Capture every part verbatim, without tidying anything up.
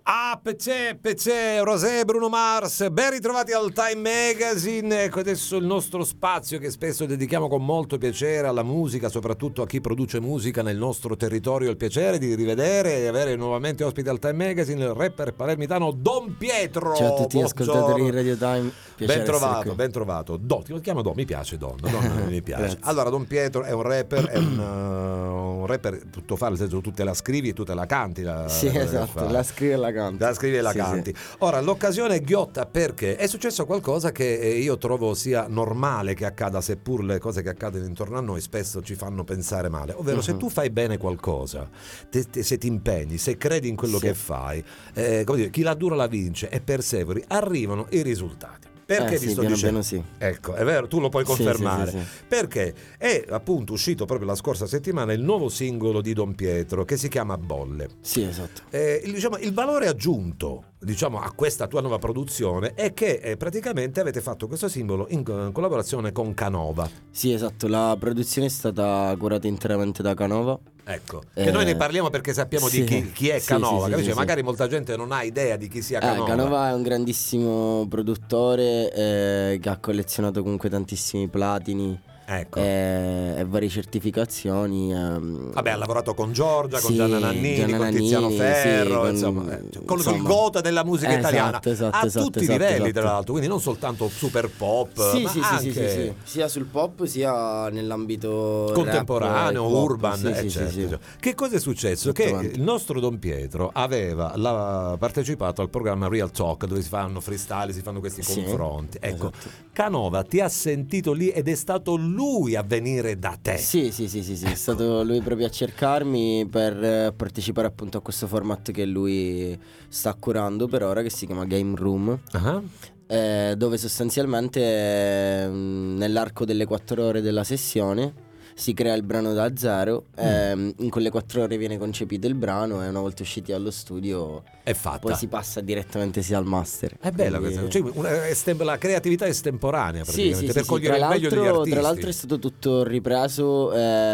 Ah, Pecè, Pecè, Rosé, Bruno Mars, ben ritrovati al Time Magazine. Ecco adesso il nostro spazio che spesso dedichiamo con molto piacere alla musica, soprattutto a chi produce musica nel nostro territorio. Il piacere di rivedere e avere nuovamente ospite al Time Magazine il rapper palermitano Don Pietro. Ciao a tutti gli ascoltatori di Radio Time. Piacere Ben trovato, ben trovato. Don, ti chiamo Don, mi piace Don, Don mi piace. Allora, Don Pietro è un rapper, è un, uh, un rapper tutto fa, nel senso tu te la scrivi e tu te la canti. La, sì, la esatto, la scrivi e la canti. La scrivi e la sì, canti. Sì. Ora, l'occasione è ghiotta perché è successo qualcosa che io trovo sia normale che accada, seppur le cose che accadono intorno a noi spesso ci fanno pensare male. Ovvero, uh-huh. se tu fai bene qualcosa, te, te, se ti impegni, se credi in quello sì. che fai, eh, come dire, chi la dura la vince e perseveri, arrivano i risultati. Perché eh, ti sì, sto piano dicendo? piano sì. Ecco, è vero, tu lo puoi confermare. Sì, sì, sì, sì. Perché è appunto uscito proprio la scorsa settimana il nuovo singolo di Don Pietro che si chiama Bolle. Sì, esatto. Eh, il, diciamo, il valore aggiunto, diciamo, a questa tua nuova produzione è che eh, praticamente avete fatto questo simbolo in, in collaborazione con Canova. Sì, esatto, la produzione è stata curata interamente da Canova. Ecco, che eh, noi ne parliamo perché sappiamo sì, di chi, chi è Canova, sì, sì, sì, sì, magari molta gente non ha idea di chi sia Canova. Eh, Canova è un grandissimo produttore eh, che ha collezionato comunque tantissimi platini. Ecco. E, e varie certificazioni. ehm. Vabbè, ha lavorato con Giorgia, con Sì, Gianna Nannini, Gianna con Nannini, Tiziano Ferro, sì, con, insomma, eh, con, insomma, col gota della musica eh, italiana esatto, esatto, a esatto, tutti esatto, i livelli, esatto. tra l'altro, quindi non soltanto super pop, sì, ma sì, anche sì, sì, sì, sia sul pop sia nell'ambito contemporaneo, rap, pop, urban, sì, sì, eccetera. sì, sì. Che cosa è successo? Che il nostro Don Pietro aveva la, partecipato al programma Real Talk, dove si fanno freestyle, si fanno questi sì, confronti. Ecco, esatto. Canova ti ha sentito lì ed è stato lui a venire da te. Sì, sì, sì, sì, sì. Ecco. È stato lui proprio a cercarmi per partecipare appunto a questo format che lui sta curando per ora, che si chiama Game Room. Uh-huh. eh, dove sostanzialmente eh, nell'arco delle quattro ore della sessione si crea il brano da zero, mm. ehm, in quelle quattro ore viene concepito il brano e una volta usciti allo studio è fatta. Poi si passa direttamente sia al master. È bella quindi... questa, cioè, una, estem- la creatività estemporanea praticamente, sì, sì, per sì, cogliere sì. il meglio degli artisti. Tra l'altro è stato tutto ripreso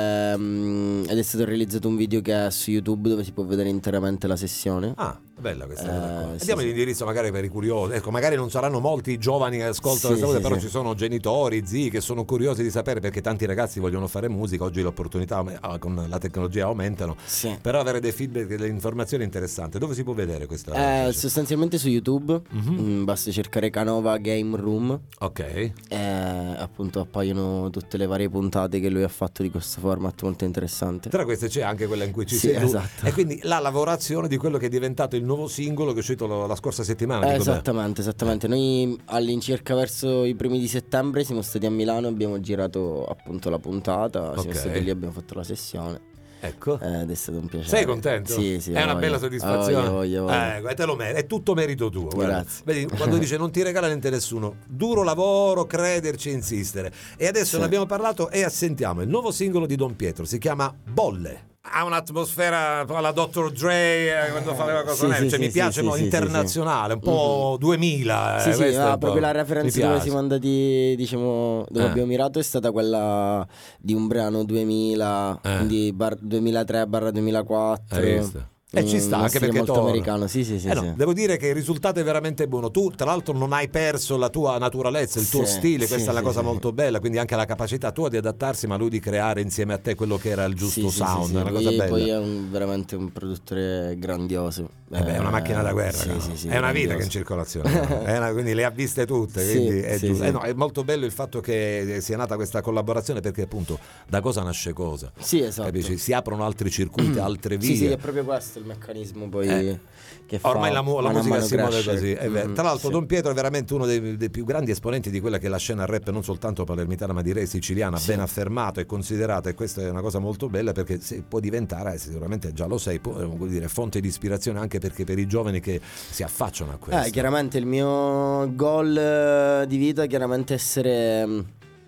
ehm, ed è stato realizzato un video che è su YouTube dove si può vedere interamente la sessione. Ah, bella questa eh, sì, diamo sì. l'indirizzo magari per i curiosi. Ecco, magari non saranno molti giovani che ascoltano sì, questa cosa, sì, però sì. ci sono genitori, zii che sono curiosi di sapere, perché tanti ragazzi vogliono fare musica, oggi le opportunità con la tecnologia aumentano, sì. però avere dei feedback, delle informazioni interessanti. Dove si può vedere questa? Eh, sostanzialmente su YouTube, mm-hmm. basta cercare Canova Game Room. Ok. E appunto appaiono tutte le varie puntate che lui ha fatto di questo format molto interessante. Tra queste c'è anche quella in cui ci sì, sei tu. esatto. E quindi la lavorazione di quello che è diventato il nuovo singolo che è uscito la scorsa settimana. Eh, esattamente, esattamente. Noi all'incirca verso i primi di settembre siamo stati a Milano, abbiamo girato appunto la puntata, okay. siamo stati lì, abbiamo fatto la sessione. Ecco. Eh, ed è stato un piacere. Sei contento? Sì, sì. È una voglio. bella soddisfazione. Voglio, voglio, voglio. Eh, te lo meriti, è tutto merito tuo. Grazie. Vedi, quando dice non ti regala niente nessuno, duro lavoro, crederci, insistere. E adesso sì. ne abbiamo parlato e assentiamo il nuovo singolo di Don Pietro, si chiama Bolle. Ha un'atmosfera alla doctor Dre eh, quando fa le cose, sì, sì, cioè, sì, mi piace sì, no, sì, internazionale, sì, un po' mm-hmm. duemila. Sì, eh, sì, ah, proprio la referenza dove siamo andati, diciamo, dove eh. abbiamo mirato è stata quella di un brano duemila, eh. quindi bar, duemilatré duemilaquattro. Hai visto? E ci sta, anche perché molto torna. americano, sì, sì, sì, eh no, sì. Devo dire che il risultato è veramente buono. Tu, tra l'altro, non hai perso la tua naturalezza, il tuo sì, stile. sì, questa sì, è la cosa sì. molto bella. Quindi anche la capacità tua di adattarsi, ma lui di creare insieme a te quello che era il giusto sì, sound. Sì, sì, è una poi, cosa bella. Poi è un, veramente un produttore grandioso. Eh beh, è una macchina da guerra. Sì, no? sì, sì, è una vita grandioso. che è in circolazione. no? è una, quindi le ha viste tutte. Sì, quindi è, sì, sì. Eh no, è molto bello il fatto che sia nata questa collaborazione, perché appunto da cosa nasce cosa. Sì, esatto. Capisci? Si aprono altri circuiti, altre vie. Sì, sì, è proprio questo il meccanismo poi. Eh. Che fa Ormai la, mu- la musica si muove così. È mm-hmm, Tra l'altro, sì. Don Pietro è veramente uno dei, dei più grandi esponenti di quella che è la scena rap, non soltanto palermitana, ma direi siciliana, sì. ben affermato e considerato. E questa è una cosa molto bella, perché se può diventare, sicuramente già lo sei, può, vuol dire, fonte di ispirazione anche perché per i giovani che si affacciano a questo. Eh, chiaramente il mio goal di vita è chiaramente essere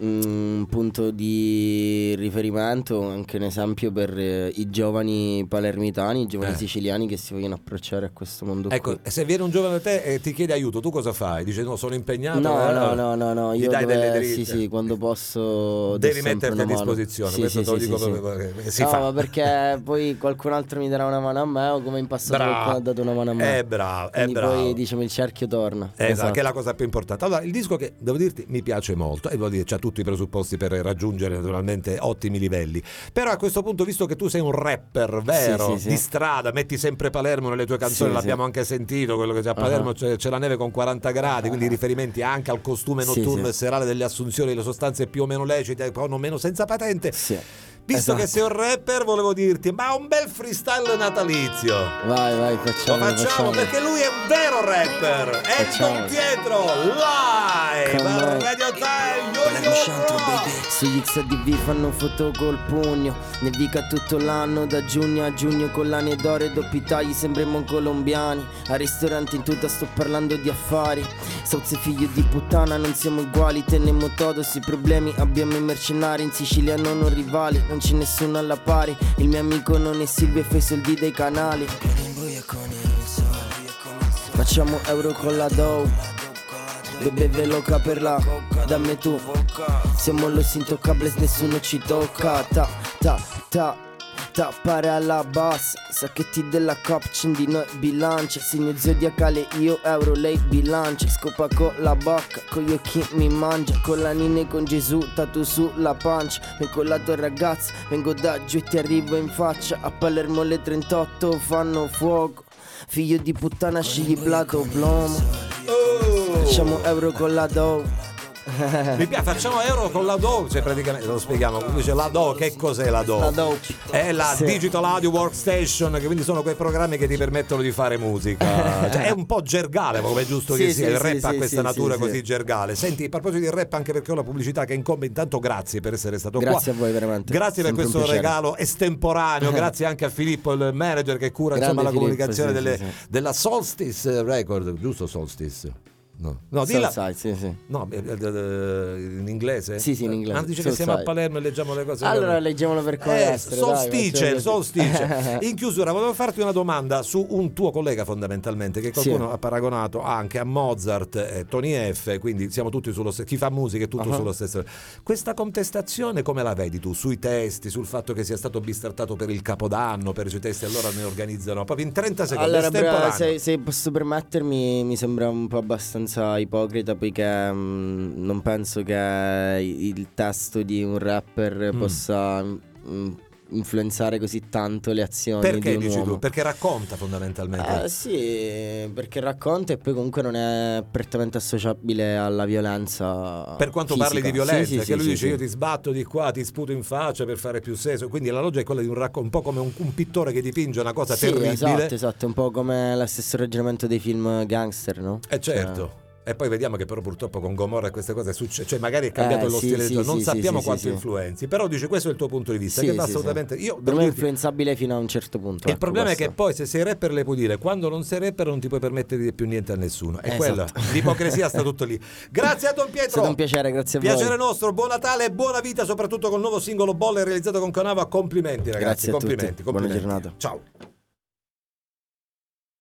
un punto di riferimento, anche un esempio per eh, i giovani palermitani, i giovani Eh. siciliani che si vogliono approcciare a questo mondo Ecco, qui. se viene un giovane da te e ti chiede aiuto, tu cosa fai? Dice no, sono impegnato. No, eh, no, no, no, no, gli io dai dove, delle sì, dritte. sì, quando posso do Devi sempre metterti a una mano. disposizione, Sì, questo sì, te lo sì, dico sì, proprio perché si no, fa. ma perché poi qualcun altro mi darà una mano a me, o come in passato Bravo. qualcuno ha dato una mano a me. È bravo, è Quindi bravo. poi diciamo il cerchio torna. Esatto, che è la cosa più importante. Allora, il disco che devo dirti mi piace molto e devo dire c'ha tutti i presupposti per raggiungere naturalmente ottimi livelli. Però a questo punto, visto che tu sei un rapper vero, Sì, sì, sì. di strada, metti sempre Palermo nelle tue canzoni, Sì, l'abbiamo sì. anche sentito, quello che c'è a Palermo Uh-huh. c'è, c'è la neve con quaranta gradi, quindi riferimenti anche al costume Sì, notturno sì. e serale delle assunzioni, le sostanze più o meno lecite, poi o meno senza patente. Sì. Visto Esatto. che sei un rapper, volevo dirti, ma un bel freestyle natalizio. Vai, vai, Lo facciamo. facciamo perché lui è un vero rapper. È Facciamo. Don Pietro live Come a on. Radio Time. Yo, Palermo yo, Centro, yo. baby. Sugli X D V fanno foto col pugno. Nevica tutto l'anno, da giugno a giugno. Collane d'oro e doppi tagli, sembriamo colombiani. Al ristorante in tutta sto parlando di affari. Sauze figlio di puttana, non siamo uguali. Tenemmo todos i problemi, abbiamo i mercenari. In Sicilia non ho rivali, non c'è nessuno alla pari. Il mio amico non è Silvio e fa i soldi dei canali. Facciamo euro con la dough. Bebe veloca per la, dammi tu. Siamo los intoccables, nessuno ci tocca. Ta, ta, ta, ta, pare alla bassa. Sacchetti della capcin di noi bilancia. Segno zodiacale, io euro, lei bilancia. Scopa con la bocca, con gli occhi mi mangia. Con la nine con Gesù, tatu sulla pancia. Vengo con la tua ragazza, vengo da giù e ti arrivo in faccia. A Palermo le trentotto fanno fuoco. Figlio di puttana, scegli plato o plomo. Oh. Facciamo euro con la dough. Mi piace, facciamo euro con la D O, cioè praticamente lo spieghiamo. Dice la D O, che cos'è la D O? La dough. È la Sì. Digital Audio Workstation, che quindi sono quei programmi che ti permettono di fare musica. Cioè, è un po' gergale, ma come è giusto che Sì, sia. sì, Il rap sì, ha sì, questa sì, natura sì, così sì. gergale. Senti, a proposito di rap, anche perché ho la pubblicità che incombe, intanto grazie per essere stato Grazie qua. a voi veramente. Grazie per Sempre un questo piacere. regalo estemporaneo, grazie anche a Filippo, il manager che cura Grande insomma, la Filippo, comunicazione sì, delle- sì, sì. della Solstice Record, giusto Solstice? No, no dilla. Soulside, sì, sì. No, eh, eh, eh, in inglese? Sì, sì, in inglese. Ah, dice che Soulside. siamo a Palermo e leggiamo le cose. Allora leggiamolo per come Eh, essere, solstice, dai, solstice. In chiusura volevo farti una domanda su un tuo collega fondamentalmente che qualcuno Sì. ha paragonato anche a Mozart, eh, Tony F, quindi siamo tutti sullo stesso, chi fa musica è tutto Uh-huh. sullo stesso. Questa contestazione come la vedi tu sui testi, sul fatto che sia stato bistartato per il Capodanno, per i suoi testi, allora ne organizzano proprio in trenta secondi, Allora, bra, estemporaneo. se, se posso permettermi, mi sembra un po' abbastanza ipocrita, poiché mh, non penso che il testo di un rapper Mm. possa mh, influenzare così tanto le azioni Perché di un dici uomo. tu? Perché racconta fondamentalmente. Eh, sì, perché racconta e poi comunque non è prettamente associabile alla violenza. Per quanto fisica. parli di violenza, Sì, sì, che sì, lui sì, dice sì. io ti sbatto di qua, ti sputo in faccia per fare più senso, quindi la logica è quella di un racconto, un po' come un, un pittore che dipinge una cosa Sì, terribile. esatto, esatto, è un po' come lo stesso ragionamento dei film gangster, no? Eh certo. Cioè, E poi vediamo che però purtroppo con Gomorra e queste cose succede, cioè magari è cambiato Eh, lo sì, stile di sì, gioco, non sì, sappiamo sì, quanto sì, sì. influenzi, però dice questo è il tuo punto di vista, Sì, che va sì, sì. assolutamente. Io Per devo me è dirti- influenzabile fino a un certo punto. il ecco, problema è basta. che poi se sei rapper le puoi dire, quando non sei rapper non ti puoi permettere più niente a nessuno. E Esatto. quella, l'ipocrisia sta tutto lì. Grazie a Don È Pietro. stato un piacere, grazie a Piacere voi. nostro, buon Natale e buona vita, soprattutto col nuovo singolo Bolle realizzato con Canava. Complimenti ragazzi, Grazie a tutti. complimenti, Buona complimenti. giornata. Ciao.